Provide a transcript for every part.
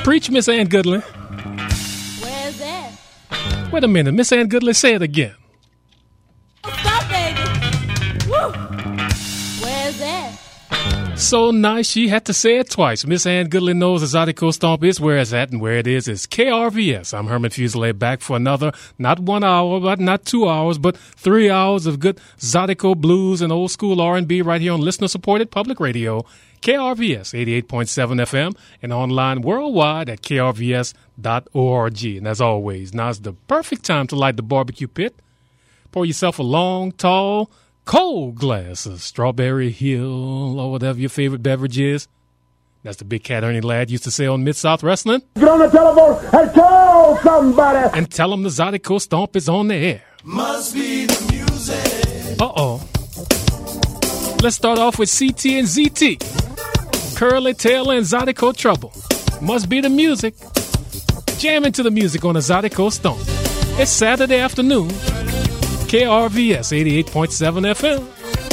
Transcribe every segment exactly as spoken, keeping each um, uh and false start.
Preach, Miss Ann Goodley. Where's that? Wait a minute, Miss Ann Goodley, say it again. Oh, stop, baby. Woo. Where's that? So nice, she had to say it twice. Miss Ann Goodley knows the Zydeco Stomp is where it's at, and where it is is K R V S. I'm Herman Fuselier, back for another, not one hour, but not two hours, but three hours of good Zydeco blues and old school R and B right here on listener-supported public radio, K R V S eighty-eight point seven F M, and online worldwide at K R V S dot org. And as always, now's the perfect time to light the barbecue pit. Pour yourself a long, tall, cold glass of Strawberry Hill or whatever your favorite beverage is. That's the big cat Ernie Ladd used to say on Mid-South Wrestling. Get on the telephone and call somebody. And tell them the Zydeco Stomp is on the air. Must be the music. Uh-oh. Let's start off with C T and Z T. Curly Taylor and Zydeco Trouble. Must be the music. Jam into the music on the Zydeco Stomp. It's Saturday afternoon. K R V S eighty-eight point seven F M.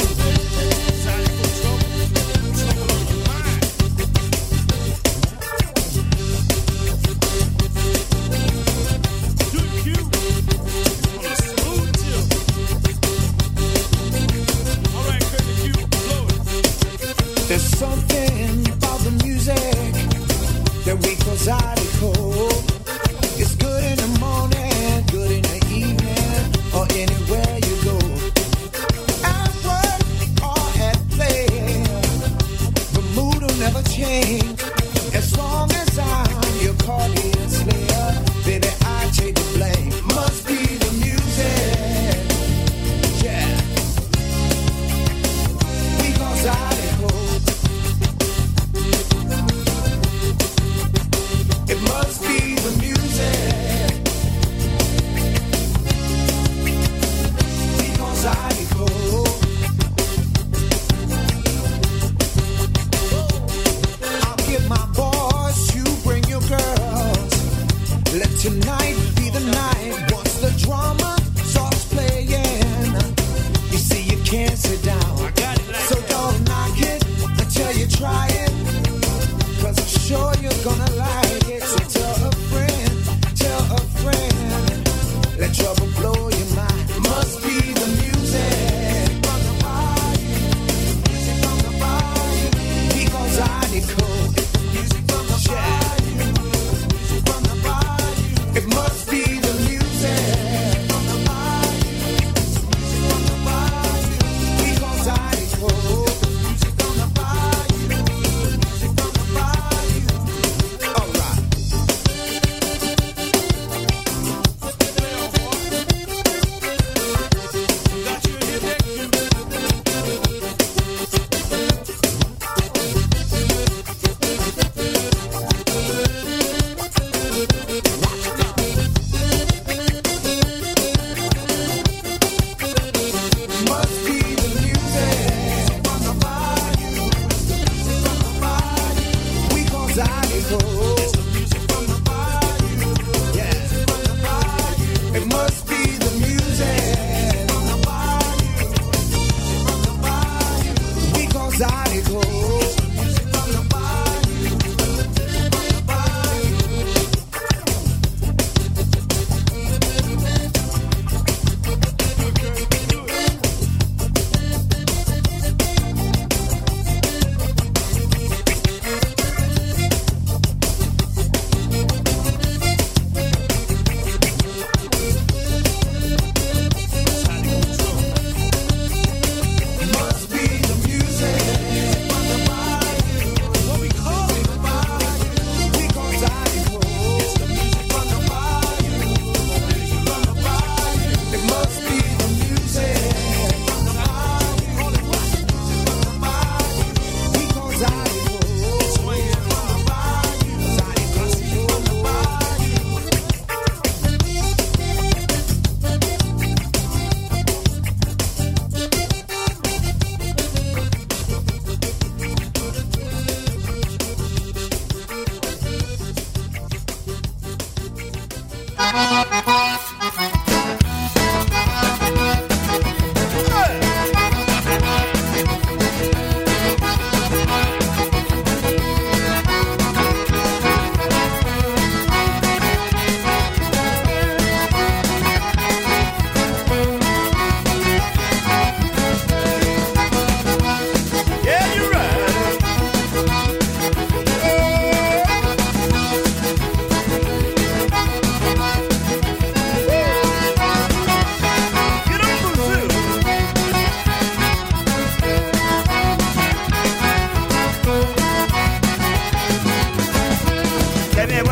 There's something about the music that we call Zydeco. It's good in the morning, good in the evening, or anywhere you go. At work or at play, the mood will never change. As long as I'm your accordion slayer, baby, I take the blame. Must be the music, yeah. We call Zydeco. It must be the music. Because I go. I'll get my boys, you bring your girls. Let tonight be the night. Once the drama starts playing, you see you can't sit down. So don't knock it until you try it. Cause I'm sure you're gonna like it. So tell a friend, tell a friend. Let trouble blow your mind. Must be the music from the body. Music from the body. Because I decode. Music from the body. Music from the body. It must be the music from the body. Music from the body. Because I decode. Music from the body. Music from the body. All right. Must be the music from the body. Music from the body. We call Zydeco. It's the music from the body. Yeah. From the body. It must be the music from the body. Music from the body. We call Zydeco. It's the music from the body. From the body. Must be the music from the body. What we call it, the body. We call Zydeco. It's the music from the body. Music from the body. It must be the music from the body. Call it what? Music from the body. We call Zydeco. It's the music from the body. Zydeco from the body.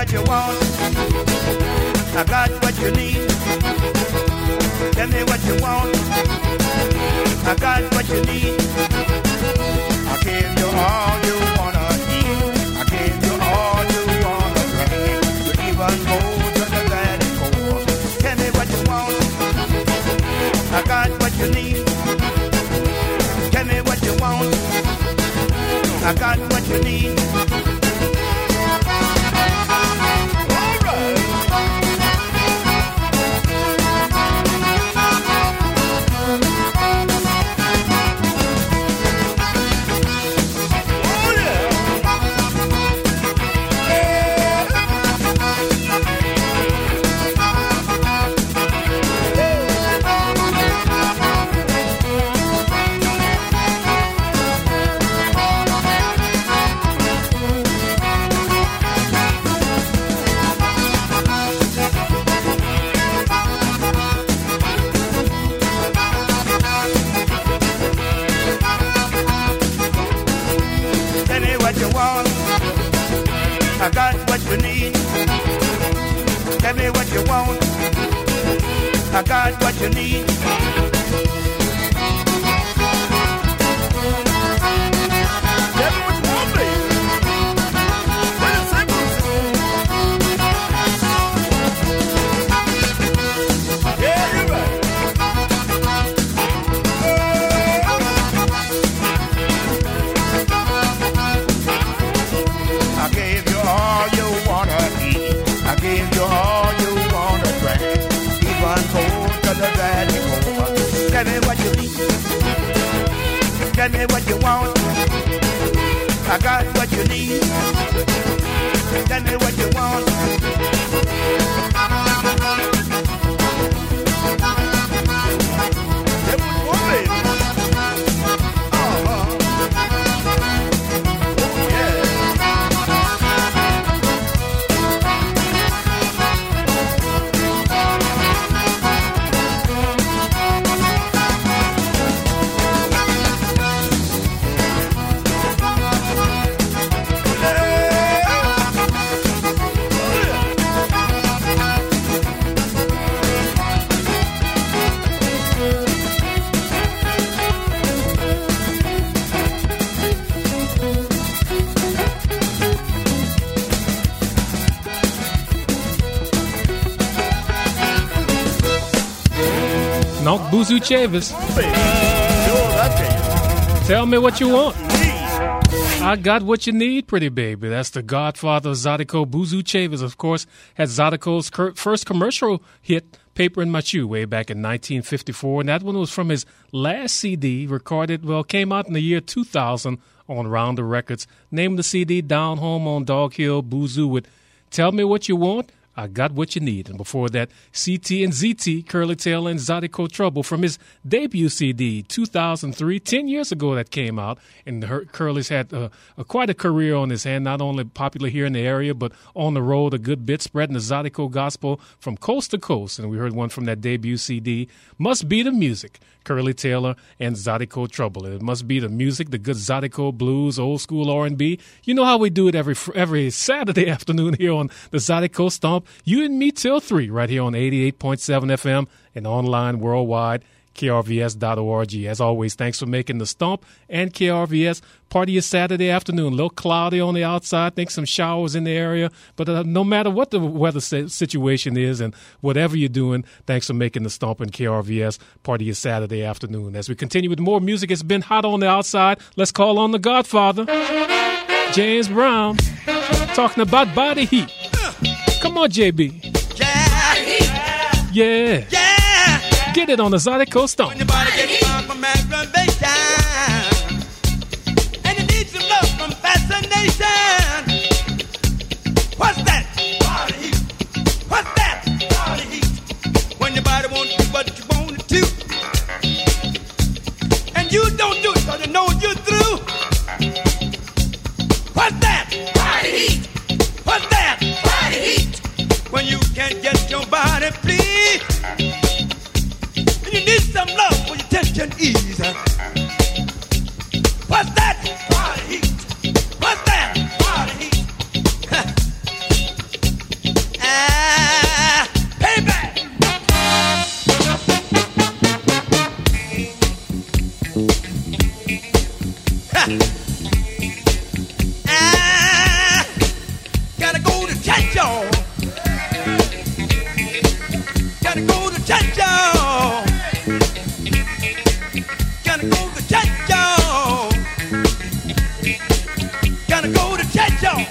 what you want. I got what you need. Tell me what you want. I got what you need. I gave you all you wanna eat. I gave you all you wanna drink. You even go to the valley core. Tell me what you want. I got what you need. Tell me what you want. I got what you need. I got what you need. Tell me what you want. I got what you need. Tell me what you want, baby. What is it? Yeah, you're right. I gave you all you wanna eat. I gave you all you wanna drink. Even go to the valley core. Tell me what you need. Tell me what you want. I got what you need. Tell me what you want. Tell me what you want, baby. Uh-huh. Oh, yeah. No, Buzu Chavis. Tell me what you want. I got what you need, pretty baby. That's the godfather of Zydeco, Buzu Chavis, of course, had Zydeco's cur- first commercial hit, Paper in My Shoe, way back in nineteen fifty-four. And that one was from his last C D, recorded, well, came out in the year two thousand on Rounder Records. Named the C D Down Home on Dog Hill, Buzu with Tell Me What You Want. I Got What You Need. And before that, C T and Z T, Curly Taylor and Zydeco Trouble from his debut C D, two thousand three, ten years ago that came out. And her, Curly's had uh, a, quite a career on his hand, not only popular here in the area, but on the road a good bit, spreading the Zydeco gospel from coast to coast. And we heard one from that debut C D, Must Be the Music, Curly Taylor and Zydeco Trouble. It must be the music, the good Zydeco blues, old school R and B. You know how we do it every every Saturday afternoon here on the Zydeco Stomp. You and me till three, right here on eighty-eight point seven F M and online worldwide, K R V S dot org. As always, thanks for making the Stomp and K R V S part of your Saturday afternoon. A little cloudy on the outside, think some showers in the area. But uh, no matter what the weather situation is and whatever you're doing, thanks for making the Stomp and K R V S part of your Saturday afternoon. As we continue with more music, it's been hot on the outside. Let's call on the Godfather, James Brown, talking about body heat. Come on, J B. Yeah. Yeah. Yeah. Get it on the Zydeco Stomp. When your body gets far from aggravation, and you need some love from fascination. What's that? Body heat. What's that? Body heat. When your body won't do what you want it to, and you don't do it because you know you're through. What's that? Body heat. What's that? Body heat. When you can't get your body free, and you need some love for your tension ease. I gotta go to church, y'all. Gotta go to church, y'all. Gotta go to church, y'all. Gotta go to church, y'all.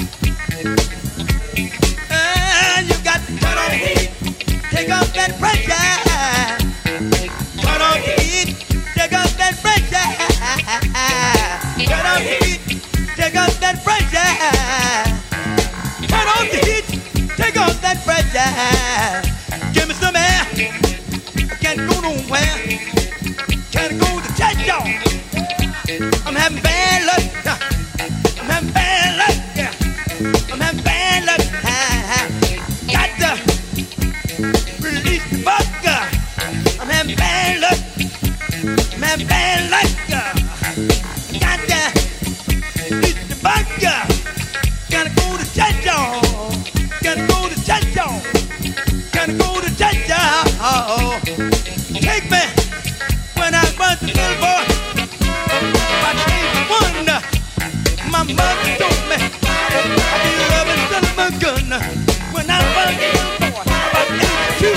And you got to turn on the heat, take off that pressure. Turn on the heat, take off that pressure. Turn on the heat, take off that pressure. Turn on the heat, take off that pressure. Give me some air, I can't go nowhere. Can't go to church, y'all. I'm having bad luck. I'm having bad luck. Yeah. I'm having bad luck. Got to release the bug. I'm having bad luck. I'm having bad luck. Got to release the bug. Gotta go to church, y'all. Gotta go to church, y'all. Gotta go to church, y'all. Take me when I was a little boy. I came one. My mother told me I be loving Cinnamon gun. When I was a little boy, about eighty-two.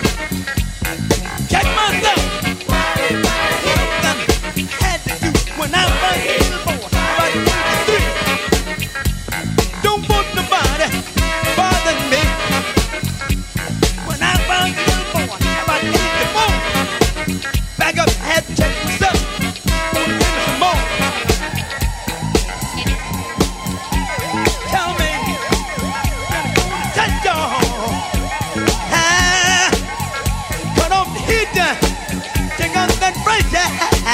Check myself. Something had to do when I was a little boy, about eighty-three. Don't want nobody bothering me. When I was a little boy, about eighty-four. Back up, I had to check myself. Give me some more. Tell me, touch y'all. Ah, cut off the heat, take off that pressure.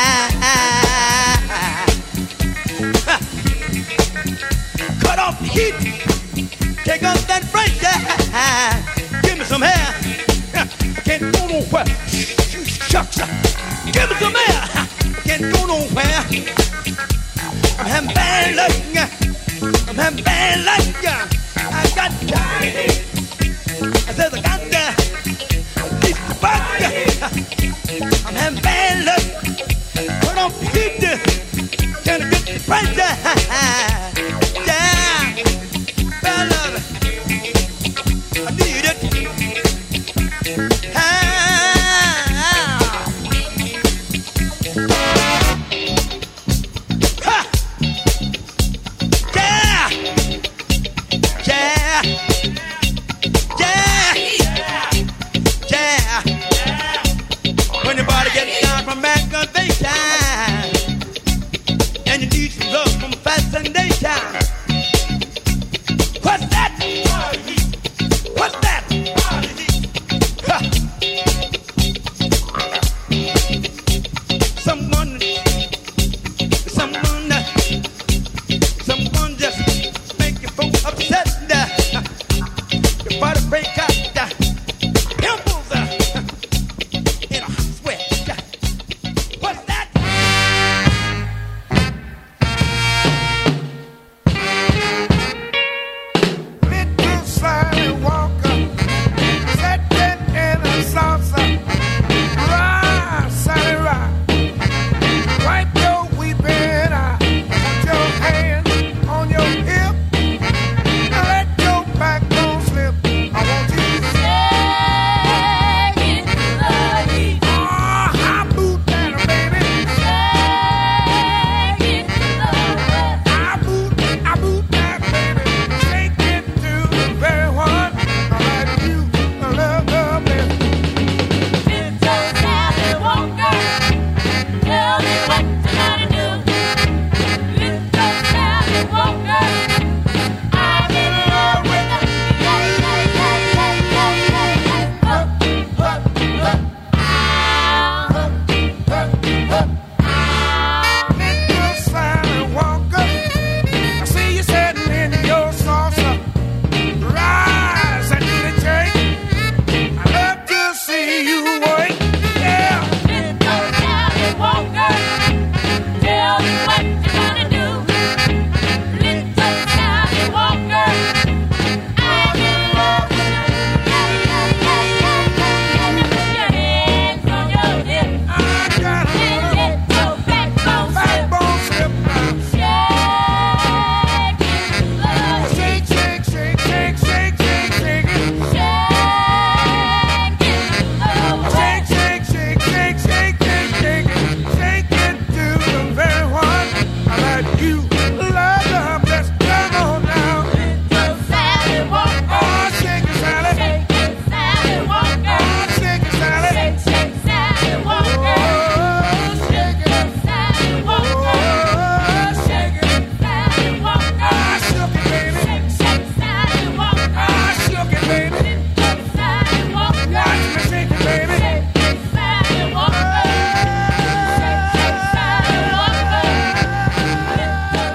Cut off the heat, take off that pressure. Give me some air. I can't go nowhere. Shucks. Give me some air. I can't go nowhere. I'm having bad luck. I'm having bad luck. I got to. I said I got to. Release the bug. I'm having bad luck. Put on the heat. Gotta get the pressure. Yeah. Bad luck. I need it. Ah. Ha. Yeah. Yeah. Yeah. Yeah. When your body gets down from aggravation,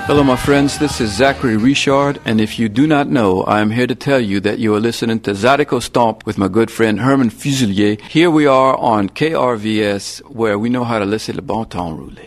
Hello, my friends. This is Zachary Richard, and if you do not know, I am here to tell you that you are listening to Zydeco Stomp with my good friend Herman Fuselier. Here we are on K R V S, where we know how to listen to bon temps roulé.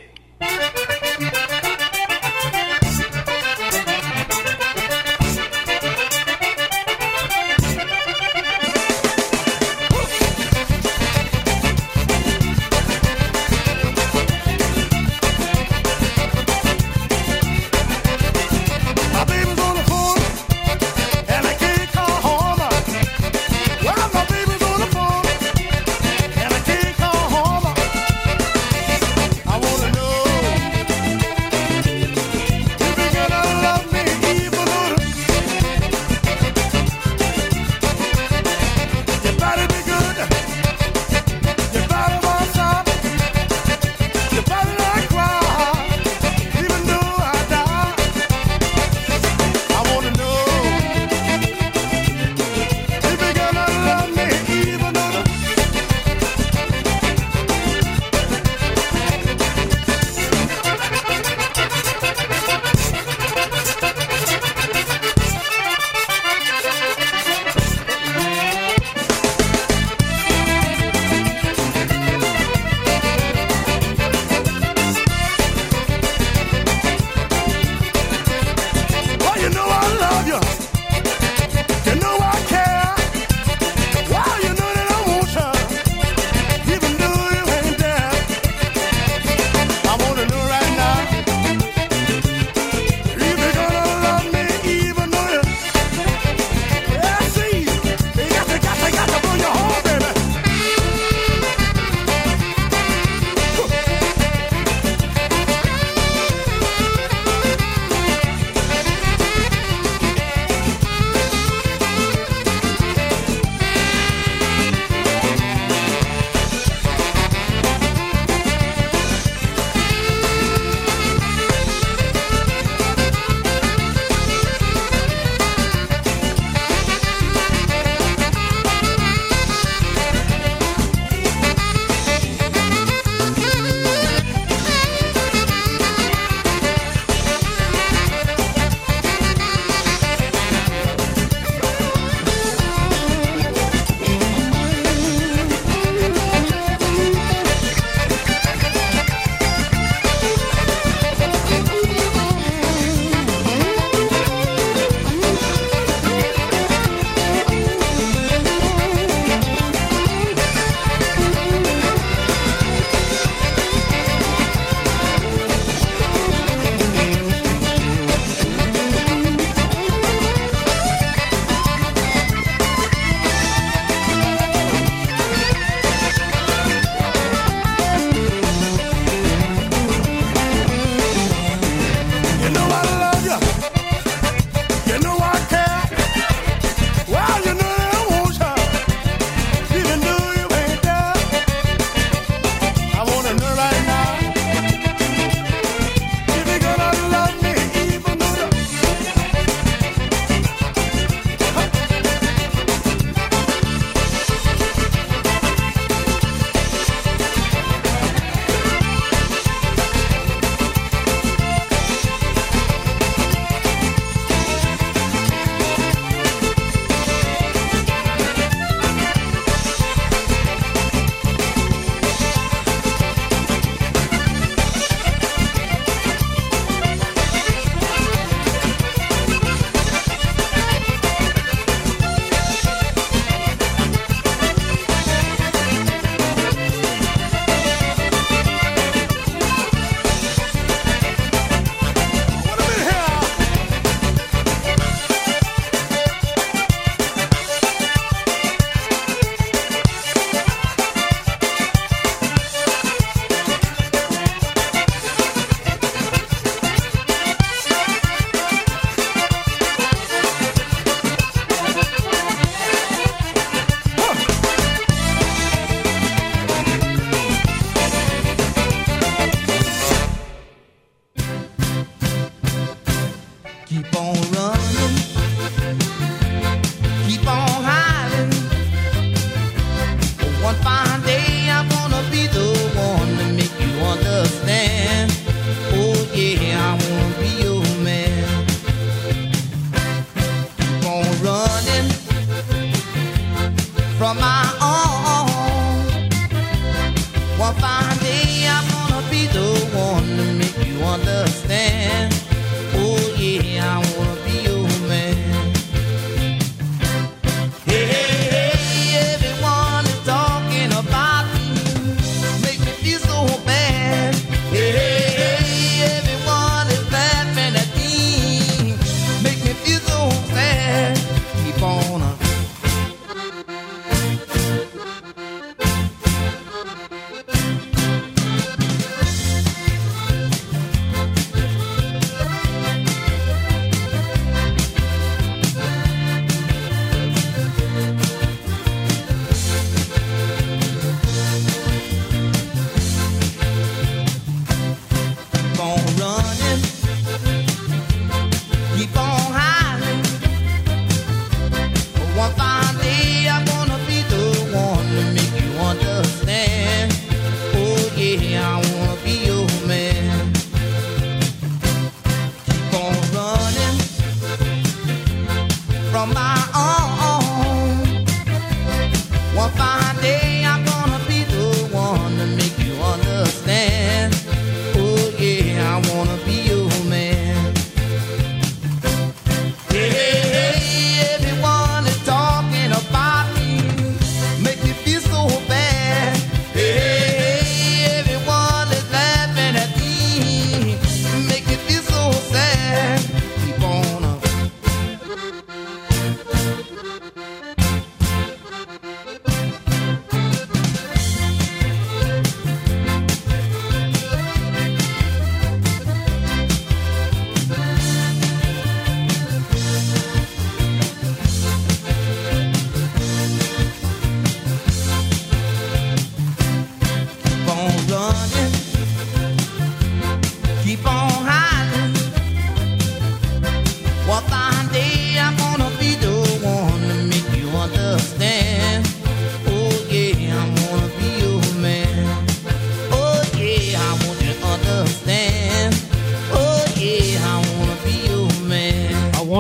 Oh yeah, I wanna be your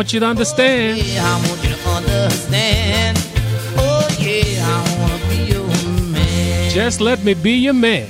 want you to understand. Yeah, I want you to understand. Oh yeah, I wanna be your man. Just let me be your man.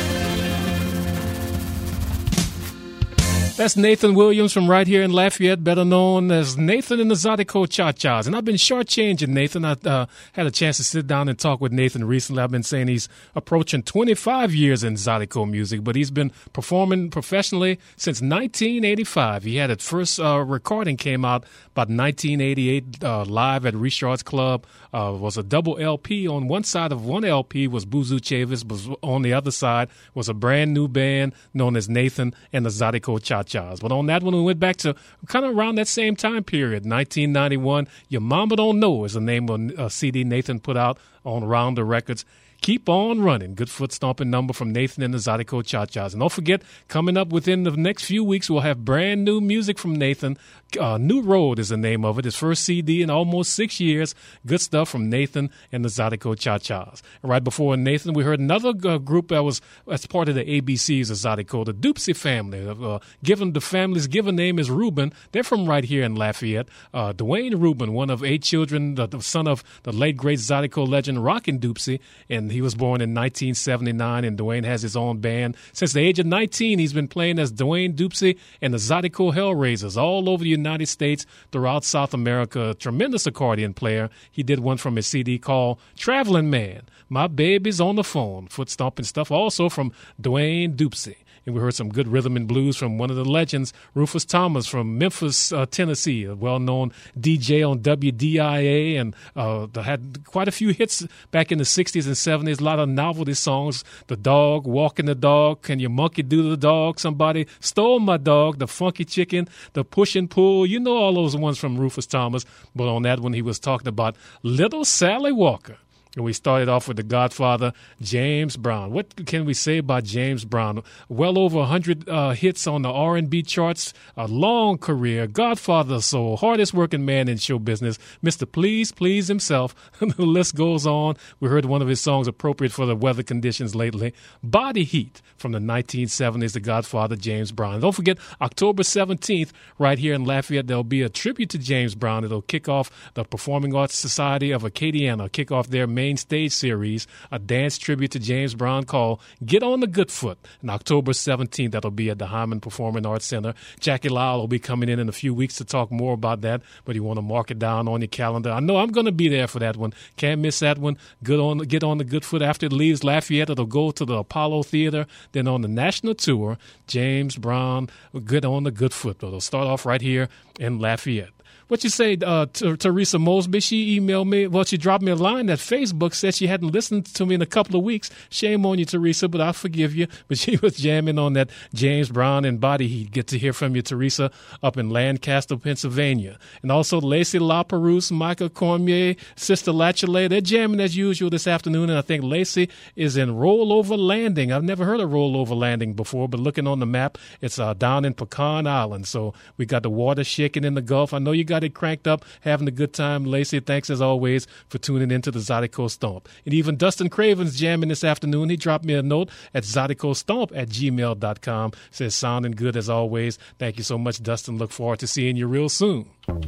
That's Nathan Williams from right here in Lafayette, better known as Nathan and the Zydeco Cha-Chas. And I've been shortchanging Nathan. I uh, had a chance to sit down and talk with Nathan recently. I've been saying he's approaching twenty-five years in Zydeco music, but he's been performing professionally since nineteen eighty-five. He had his first uh, recording came out about nineteen eighty-eight, uh, live at Richard's Club. Uh, was a double L P. On one side of one L P was Buzu Chavis, but on the other side was a brand new band known as Nathan and the Zydeco Cha-Chas. But on that one, we went back to kind of around that same time period, nineteen ninety-one. Your Mama Don't Know is the name of a C D Nathan put out on Rounder Records. Keep on running. Good foot stomping number from Nathan and the Zydeco Cha-Chas. And don't forget, coming up within the next few weeks, we'll have brand new music from Nathan. Uh, New Road is the name of it. His first C D in almost six years. Good stuff from Nathan and the Zydeco Cha-Chas. And right before Nathan, we heard another uh, group that was as part of the A B Cs of Zydeco, the Doopsie family. Uh, given the family's given name is Reuben. They're from right here in Lafayette. Uh, Dwayne Reuben, one of eight children, the, the son of the late great Zydeco legend Rockin' Doopsie, and he was born in nineteen seventy-nine, and Dwayne has his own band. Since the age of nineteen, he's been playing as Dwayne Doopsie and the Zydeco Hellraisers all over the United States, throughout South America. A tremendous accordion player. He did one from his C D called Traveling Man. My Baby's on the Phone. Foot stomping stuff also from Dwayne Doopsie. And we heard some good rhythm and blues from one of the legends, Rufus Thomas from Memphis, uh, Tennessee, a well-known D J on W D I A, and uh, had quite a few hits back in the sixties and seventies, a lot of novelty songs. The Dog, Walking the Dog, Can Your Monkey Do the Dog, Somebody Stole My Dog, The Funky Chicken, The Push and Pull. You know all those ones from Rufus Thomas, but on that one he was talking about Little Sally Walker. And we started off with the Godfather, James Brown. What can we say about James Brown? Well over one hundred uh, hits on the R and B charts, a long career, Godfather of soul, hardest working man in show business, Mister Please Please himself. The list goes on. We heard one of his songs appropriate for the weather conditions lately, Body Heat from the nineteen seventies, the Godfather, James Brown. Don't forget, October seventeenth, right here in Lafayette, there'll be a tribute to James Brown. It'll kick off the Performing Arts Society of Acadiana, kick off their main stage series, a dance tribute to James Brown called Get on the Good Foot. On October seventeenth, that'll be at the Hyman Performing Arts Center. Jackie Lyle will be coming in in a few weeks to talk more about that, but you want to mark it down on your calendar. I know I'm going to be there for that one. Can't miss that one. Good on, Get on the Good Foot. After it leaves Lafayette, it'll go to the Apollo Theater. Then on the national tour, James Brown, Get on the Good Foot. It'll start off right here in Lafayette. What you say, uh, to Teresa Mosby? She emailed me. Well, she dropped me a line at Facebook, said she hadn't listened to me in a couple of weeks. Shame on you, Teresa, but I forgive you. But she was jamming on that James Brown and Body Heat. Get to hear from you, Teresa, up in Lancaster, Pennsylvania. And also Lacey LaPerouse, Michael Cormier, Sister Latchley. They're jamming as usual this afternoon, and I think Lacey is in Rollover Landing. I've never heard of Rollover Landing before, but looking on the map, it's uh, down in Pecan Island. So we got the water shaking in the Gulf. I know you got it cranked up, having a good time. Lacey, thanks as always for tuning into the Zydeco Stomp. And even Dustin Craven's jamming this afternoon. He dropped me a note at zydecostomp at gmail dot com. Says, sounding good as always. Thank you so much, Dustin. Look forward to seeing you real soon.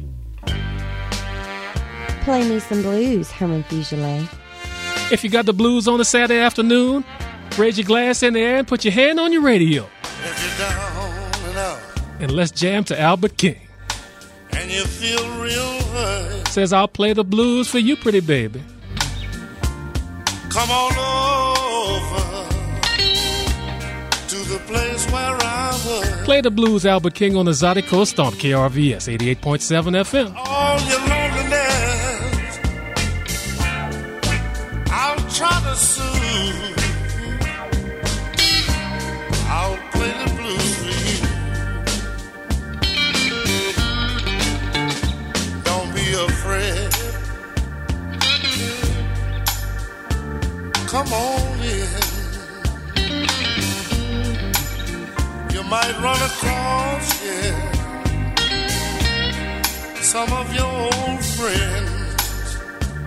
Play me some blues, Herman Fuselier. If you got the blues on a Saturday afternoon, raise your glass in the air and put your hand on your radio. If you're down and out, and let's jam to Albert King. and you feel real hurt, Says, I'll play the blues for you, pretty baby. come on over to the place where I was. Play the blues, Albert King, on the Zydeco Stomp, K R V S eighty-eight point seven F M. All your loneliness, I'll try to soothe. I'll play the blues for you. Don't be afraid. Come on in. You might run across, yeah, some of your old friends.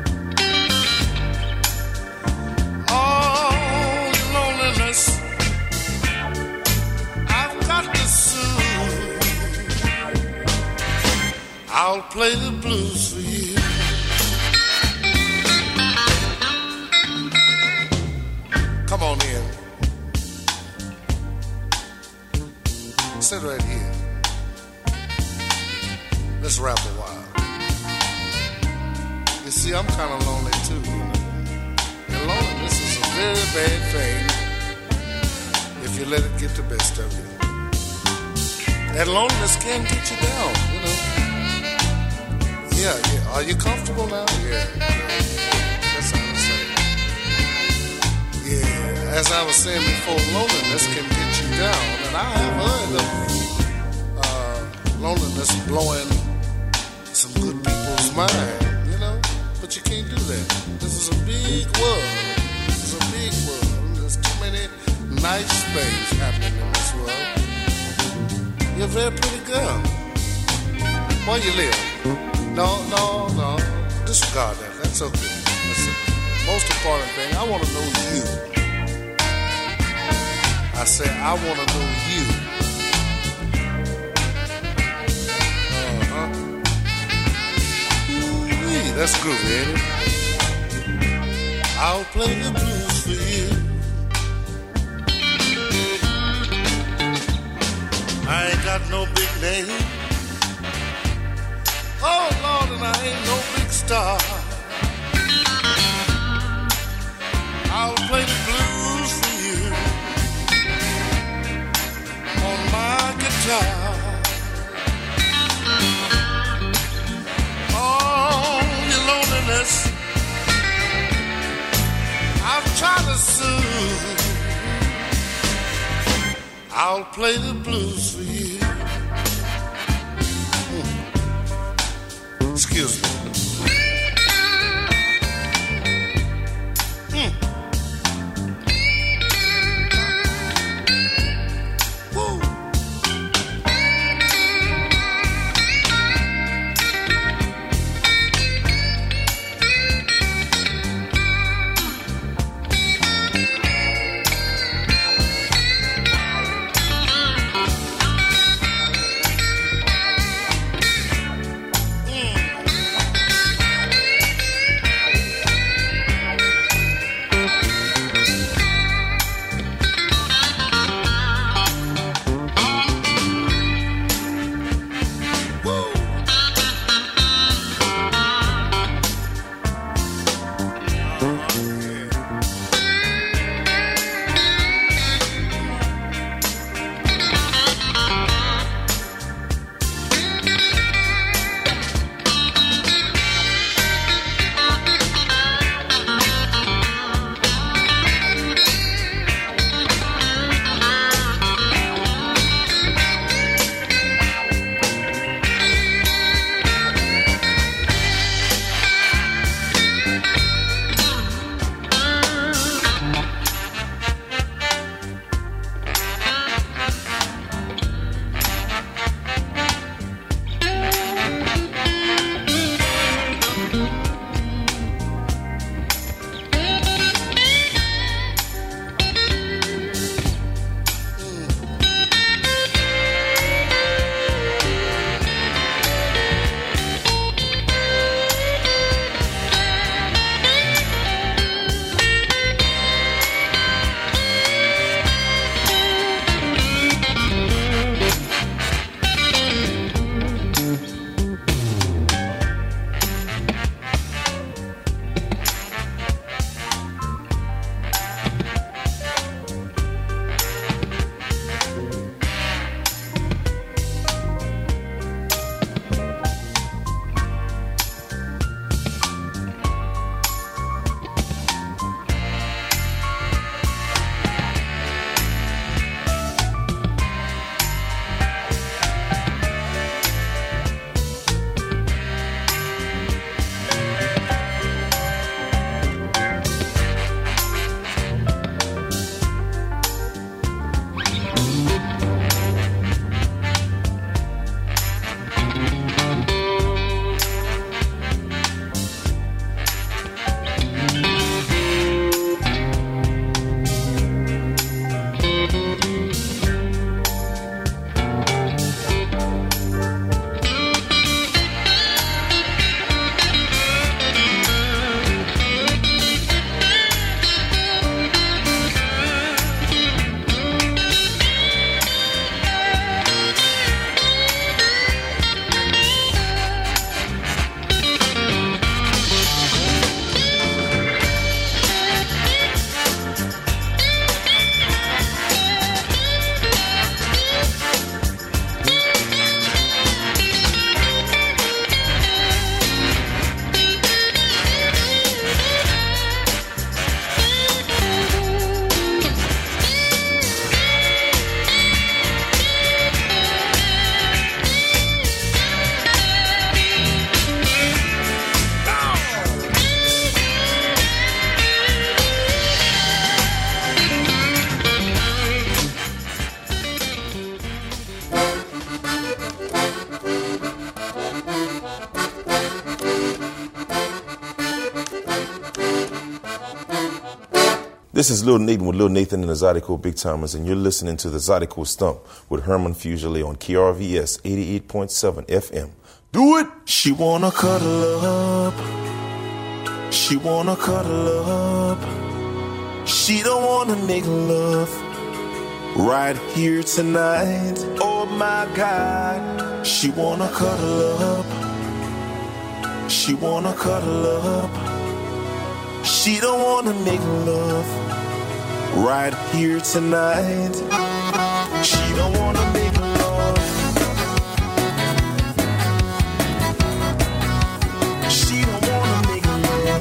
All your loneliness, I've got to soothe. I'll I'll play the blues for you. Come on in. Sit right here. Let's rap a while. You see, I'm kind of lonely too. You know? And loneliness is a very bad thing if you let it get the best of you. That loneliness can get you down, you know. Yeah, yeah. Are you comfortable now? Yeah. That's how I say. Yeah. As I was saying before, loneliness can get you down, and I have heard of uh, loneliness blowing some good people's mind, you know. But you can't do that. This is a big world. This is a big world. There's too many nice things happening in this world. You're a very pretty girl. Where you live? No, no, no. Disregard that. That's okay. Listen, most important thing, I want to know you. I say, I want to know you. Uh-huh. Ooh-wee, that's groovy, ain't it? I'll play the blues for you. I ain't got no big name. Oh, Lord, and I ain't no big star. I'll play the blues for you on my guitar. Oh, your loneliness I've tried to soothe. I'll play the blues for you. Hmm. Excuse me. Hmm. Woo. This is Lil Nathan with Lil Nathan and the Zydeco Big Timers, and you're listening to the Zydeco Stump with Herman Fusilier on K R V S eighty-eight point seven F M. Do it! She wanna cuddle up. She wanna cuddle up. She don't wanna make love right here tonight. Oh my God. She wanna cuddle up. She wanna cuddle up. She don't wanna make love right here tonight. She don't wanna make love. She don't wanna make love.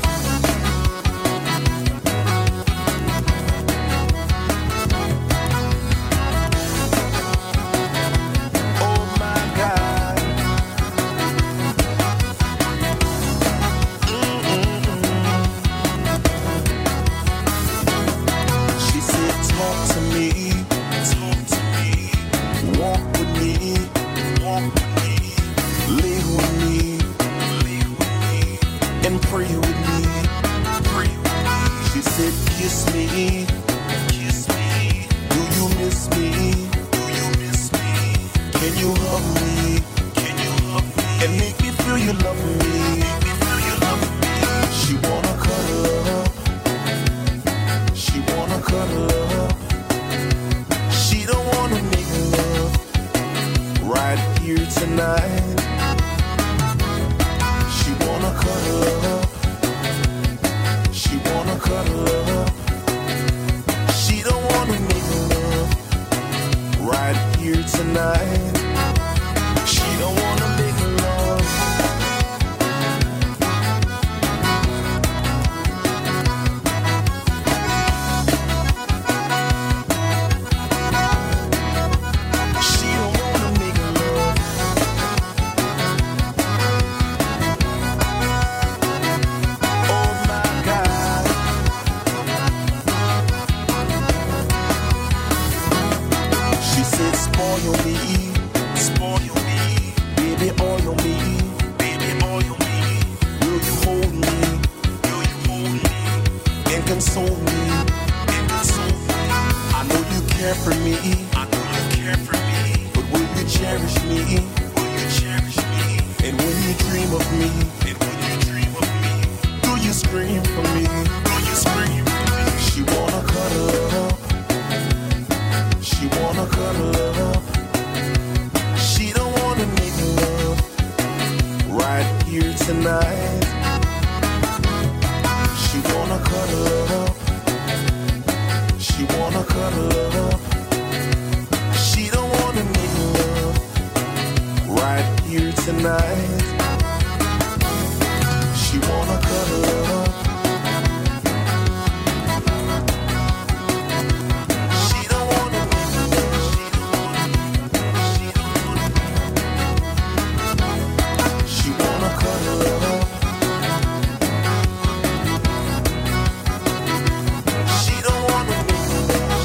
Oh my God. Mm-mm-mm. She said, talk to me, talk to me, walk with me, walk with me, lay with me, lay with me, and pray with me, pray with me. She said, kiss me, kiss me. Do you miss me? Do you miss me? Can you hug me? Can you hug me? And make me feel you love me. Make me feel you love me. She wanna cuddle up. She wanna cuddle up. She don't wanna make love right here tonight. She wanna cuddle up. She wanna cuddle up. She don't wanna make love right here tonight. She don't wanna make love. She don't wanna make love. Oh my God. She said, spoil me, spoil me, baby, oil me, baby, oil me. Will you hold me? Will you hold me? And console me, and console me. I know you care for me, I know you care for me. But will you cherish me? Will you cherish me? And when you dream of me, and when you dream of me, do you scream for me? Do you scream for me? She wanna cuddle up. She wanna cuddle up. She don't wanna make love right here tonight. She wanna cuddle up. She wanna cuddle up. She don't wanna make love right here tonight. She wanna cuddle up. She don't wanna make love. She don't wanna. She wanna cuddle up. She don't wanna make love.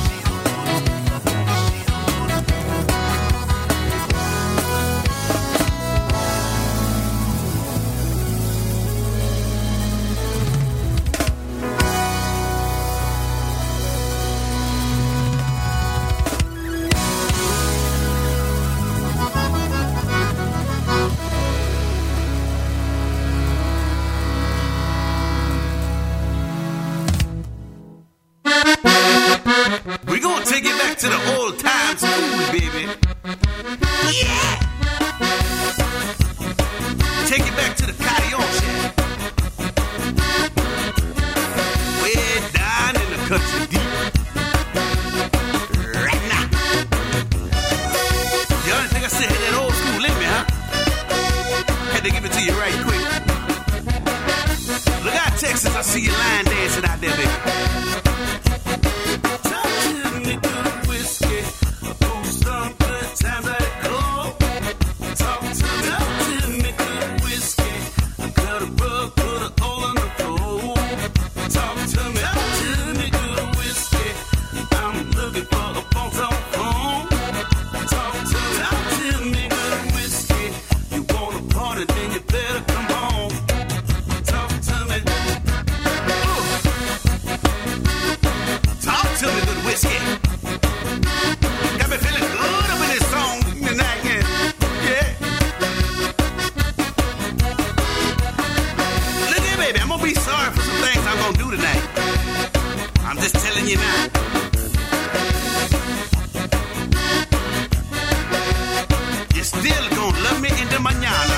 to me in the mañana.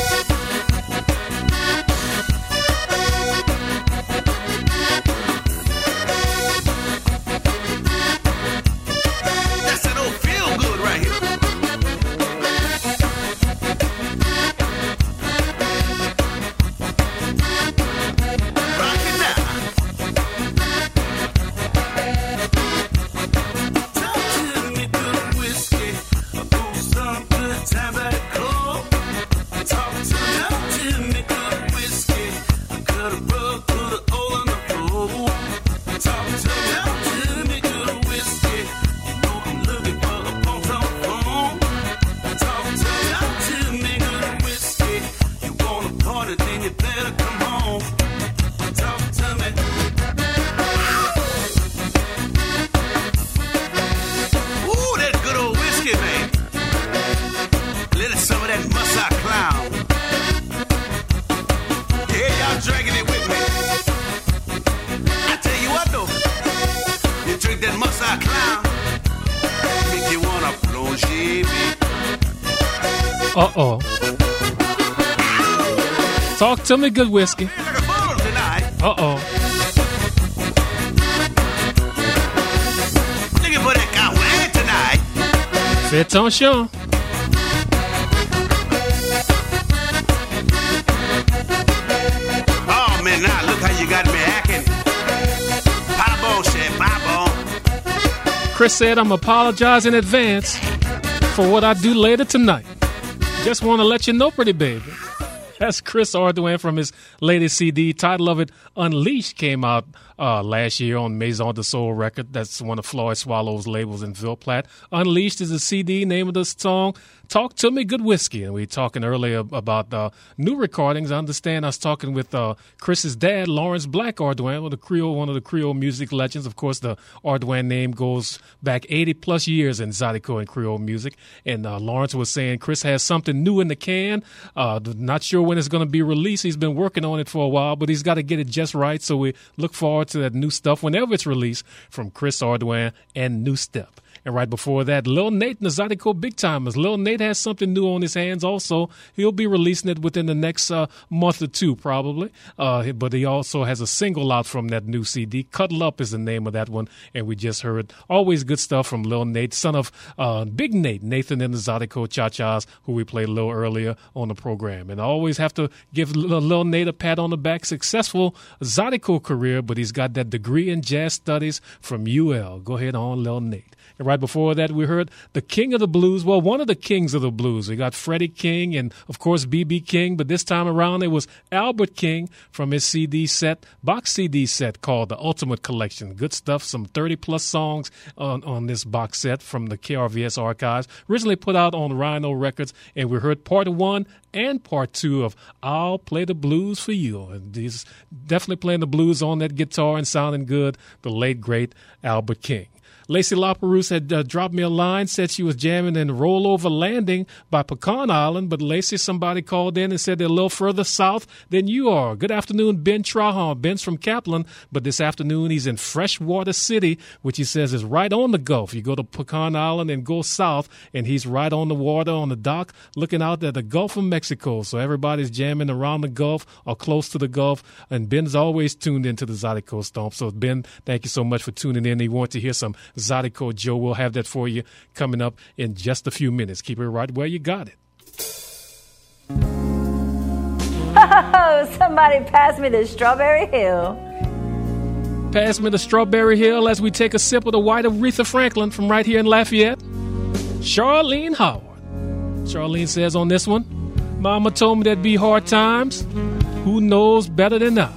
That's that old feel good right here. Rock it now. Talk to me good whiskey, oh some good tobacco. Talk to me, talk to me good whiskey, could have rub, put a hole in the floor. Talk to me, talk to me good whiskey, you know I'm looking for a pump on phone. Talk to me, talk to me good whiskey, you wanna party then you better come home. Talk to me. Ooh, that good old whiskey, man. Little some of that Muscat Clown. Yeah, y'all drinking it with me. I tell you what though, you drink that Muscat Clown, make you wanna plonger me. Uh-oh. Talk to me, good whiskey. Like a bull tonight. Uh-oh. Looking for that Gawain tonight. Fais attention. Oh man, now look how you got me acting. Pop-on shit, pop-on. Chris said, I'm apologize in advance for what I do later tonight. Just want to let you know, pretty baby. That's Chris Ardoin from his latest C D. Title of it, Unleashed, came out uh, last year on Maison de Soul record. That's one of Floyd Swallow's labels in Ville-Platte. Unleashed is a C D. Name of the song, Talk to Me, Good Whiskey. And we were talking earlier about uh, new recordings. I understand I was talking with uh, Chris's dad, Lawrence Black Ardoin, the Creole, one of the Creole music legends. Of course, the Ardoin name goes back eighty plus years in Zydeco and Creole music. And uh, Lawrence was saying Chris has something new in the can. Uh, not sure when it's going to be released. He's been working on it for a while, but he's got to get it just right. So we look forward to that new stuff whenever it's released from Chris Ardoin and New Step. And right before that, Lil Nate and the Zydeco Big Timers. Lil Nate has something new on his hands also. He'll be releasing it within the next uh, month or two, probably. Uh, but he also has a single out from that new C D. Cuddle Up is the name of that one. And we just heard always good stuff from Lil Nate, son of uh, Big Nate, Nathan and the Zydeco Cha-Chas, who we played a little earlier on the program. And I always have to give Lil Nate a pat on the back. Successful Zydeco career, but he's got that degree in jazz studies from U L. Go ahead on, Lil Nate. And right before that, we heard the king of the blues. Well, one of the kings of the blues. We got Freddie King and, of course, B B King. But this time around, it was Albert King from his C D set, box C D set called The Ultimate Collection. Good stuff. Some thirty-plus songs on, on this box set from the K R V S archives. Originally put out on Rhino Records. And we heard part one and part two of I'll Play the Blues for You. And he's definitely playing the blues on that guitar and sounding good. The late, great Albert King. Lacey LaPerouse had uh, dropped me a line, said she was jamming in Rollover Landing by Pecan Island, but Lacey, somebody called in and said they're a little further south than you are. Good afternoon, Ben Trahan. Ben's from Kaplan, but this afternoon he's in Freshwater City, which he says is right on the Gulf. You go to Pecan Island and go south, and he's right on the water, on the dock, looking out at the Gulf of Mexico. So everybody's jamming around the Gulf or close to the Gulf, and Ben's always tuned into the Zydeco Stomp. So, Ben, thank you so much for tuning in. He wants to hear some Zydeco Joe. We'll have that for you coming up in just a few minutes. Keep it right where you got it. Oh, somebody pass me the Strawberry Hill. Pass me the Strawberry Hill as we take a sip of the white Aretha Franklin from right here in Lafayette. Charlene Howard. Charlene says on this one, Mama told me there'd be hard times. Who knows better than I?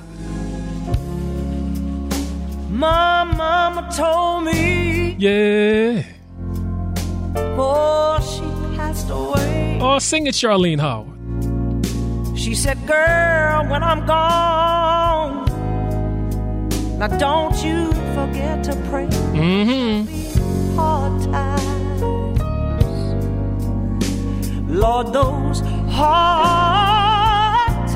My mama told me, yeah, before she passed away. Oh, sing it, Charlene Howard. She said, girl, when I'm gone, now don't you forget to pray. Mm-hmm. Hard times, Lord, those hard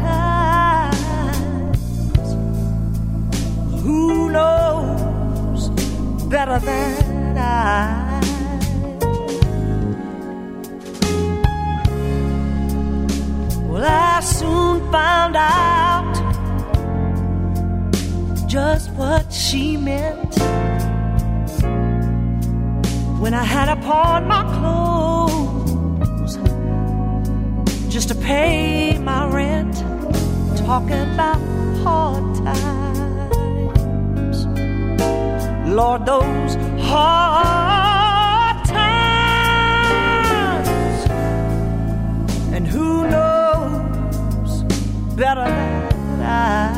times. Who knows better than I? found out just what she meant when I had to pawn my clothes just to pay my rent. Talking about hard times, Lord, those hard times. And who knows better than I?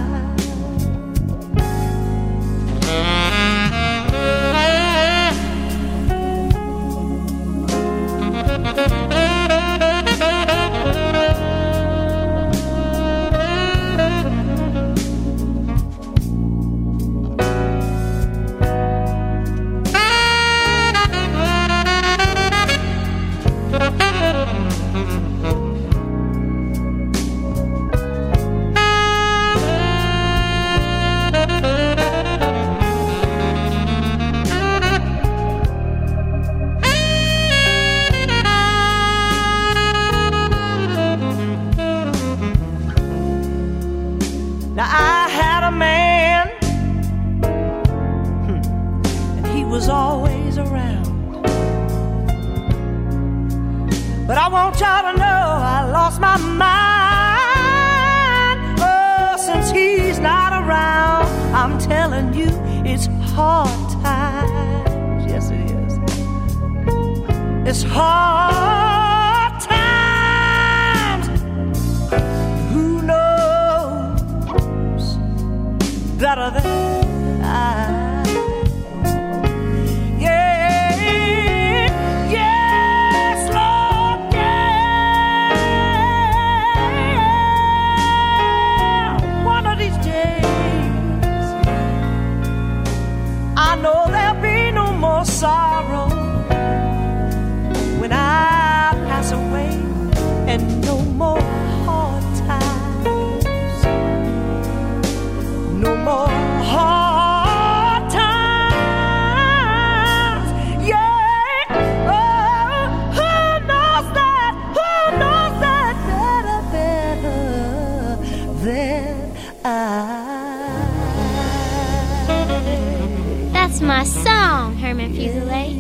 My song, Herman Fuselier.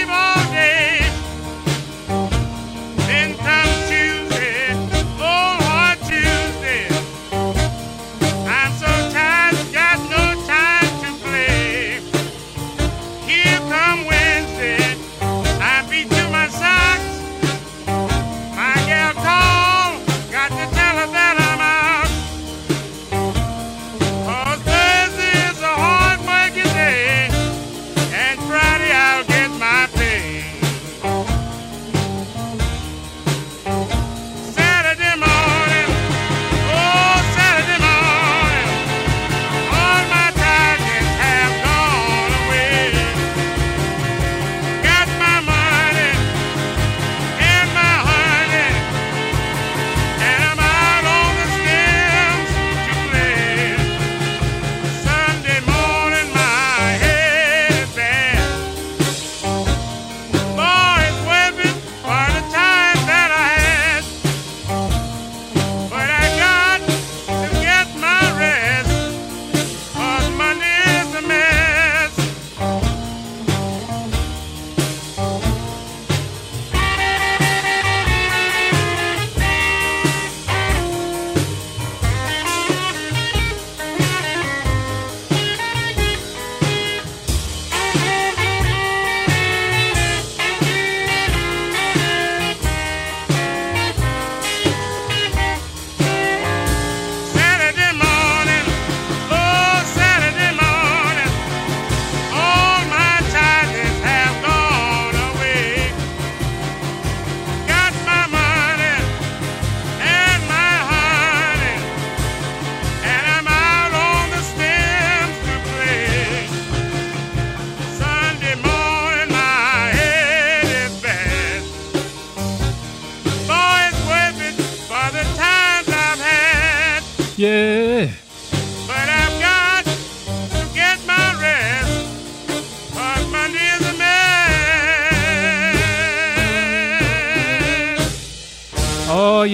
Oh,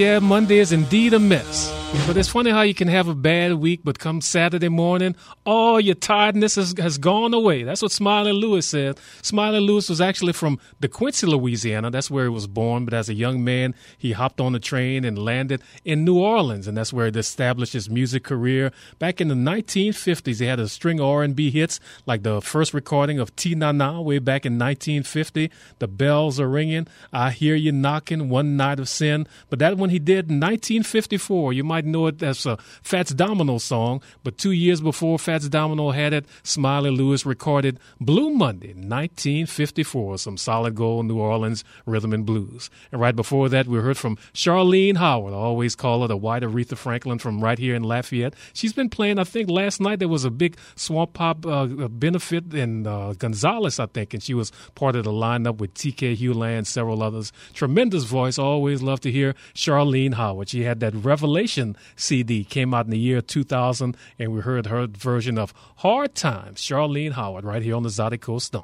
yeah, Monday is indeed a mess. But it's funny how you can have a bad week, but come Saturday morning, all your tiredness has, has gone away. That's what Smiley Lewis said. Smiley Lewis was actually from DeQuincy, Louisiana. That's where he was born. But as a young man, he hopped on the train and landed in New Orleans, and that's where he established his music career. Back in the nineteen fifties, he had a string of R and B hits, like the first recording of Tina Na way back in nineteen fifty. The Bells Are Ringing, I Hear You Knocking, One Night of Sin. But that one he did in nineteen fifty-four. You might know it as a Fats Domino song, but two years before Fats Domino had it, Smiley Lewis recorded Blue Monday, nineteen fifty-four, some solid gold New Orleans rhythm and blues. And right before that, we heard from Charlene Howard. I always call her the white Aretha Franklin from right here in Lafayette. She's been playing, I think last night there was a big Swamp Pop uh, benefit in uh, Gonzales, I think, and she was part of the lineup with T K Hewland and several others. Tremendous voice. Always love to hear Charlene Howard. She had that Revelation C D, came out in the year two thousand, and we heard her version of Hard Times. Charlene Howard right here on the Zydeco Stomp.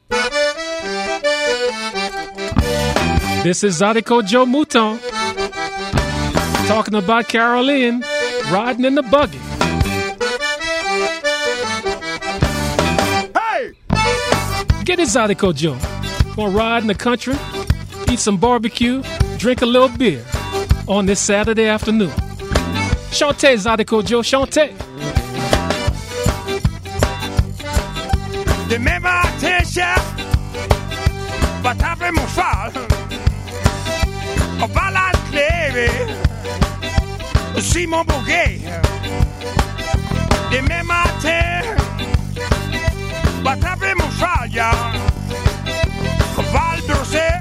This is Zydeco Joe Mouton talking about Caroline riding in the buggy. Hey! Get it, Zydeco Joe. Gonna ride in the country, eat some barbecue, drink a little beer on this Saturday afternoon. Chantez, Zydeco Joe, chantez. Demain matin, chef, va taper mon cheval. On va la clé, Simon Bourguet. Demain matin, va taper mon cheval, ya. On va le brosser.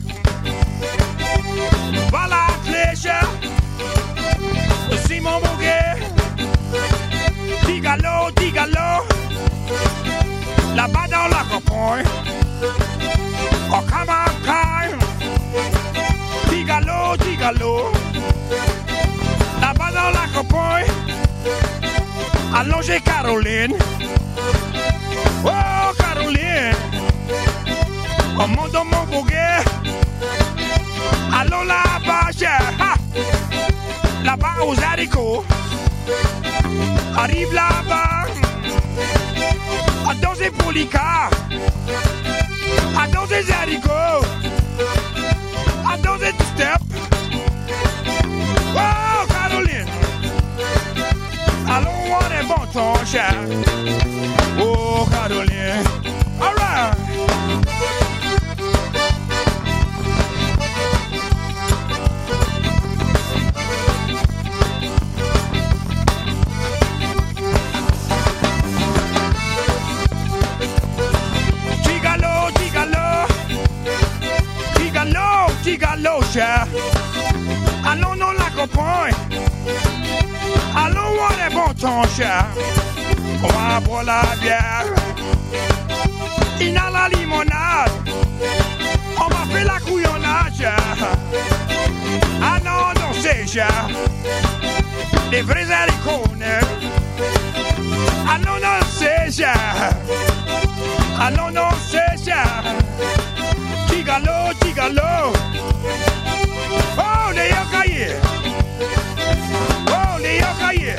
Va la clé, chef. Simon Bourguet, dígalo, dígalo, là-bas dans la campagne, oh come on, come, dígalo, dígalo, là-bas dans la campagne, allongez Caroline, oh Caroline, oh mon don mon Bourguet, allons là-bas, ha. Là-bas aux haricots, arrive là-bas, à danser pour l'Ica, à danser les haricots, à danser du step. Oh, Caroline, allons voir un bon ton, cher. Oh, Caroline, all right. Dígalo, cher. Allons dans la campagne. Allons voir les bons temps, cher. On va boire la bière. Il a la limonade. On va faire la couillonnade, cher. Allons danser, cher. Les vrais haricots. Allons danser, cher. Allons danser, cher. Dígalo, dígalo. Oh, les yokaye. Oh, les yokaye.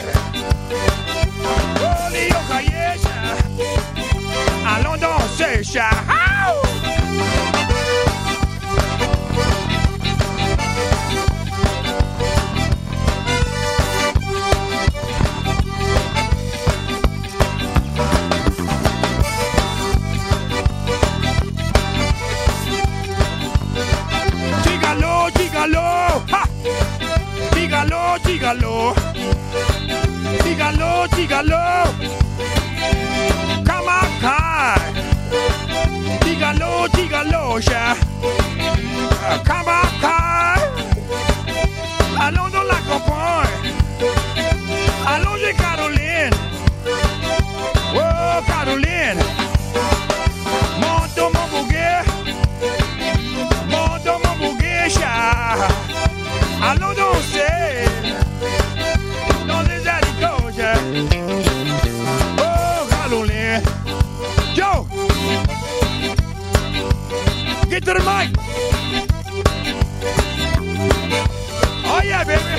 Oh, les yokaye. Allons danser, chat. Dígalo, ha. Dígalo, dígalo, dígalo, dígalo, come on, come. Dígalo, dígalo, ya. Come on, come. Allons dans la campagne. Allons chez Caroline. Oh, Caroline. Monte mon Bourguet. Monte mon Bourguet, chat. Allons danser dans les haricots. Oh, Caroline. Joe. Get to the mic. Oh, yeah, baby.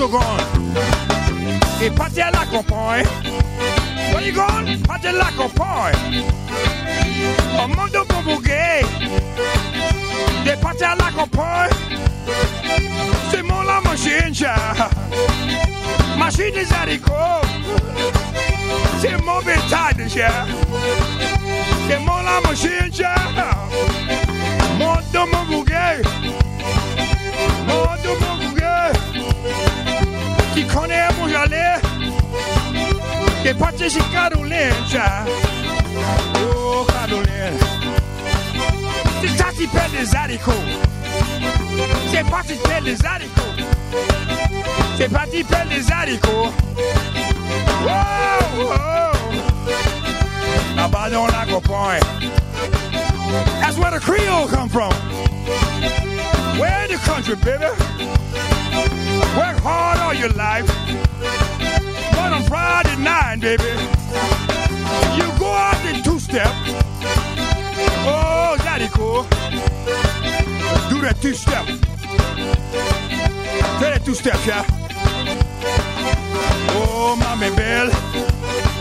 you going? Et parti à la compagne. Where you going? Parti à la compagne. Au monde de bon bouquet. Et parti à la compagne. C'est mon la machine, chat. Machine des haricots. C'est mon bétail de chat. C'est mon la machine, chat. Mon de mon bouquet. Mon de mon bouquet. Qui connaît mon jalais. Qui est parti chez Caroline, chat. Oh, Caroline. C'est ça qui pèle des haricots. C'est parti pèle des haricots. C'est parti pèle des haricots. Whoa, whoa. Là-bas dans la compagne. That's where the Creole come from. Where in the country, baby? Work hard all your life. But on Friday night, baby, you go out in two-step. Oh, daddy cool. Do that two-step. Do that two-step, yeah. Oh, mommy belle.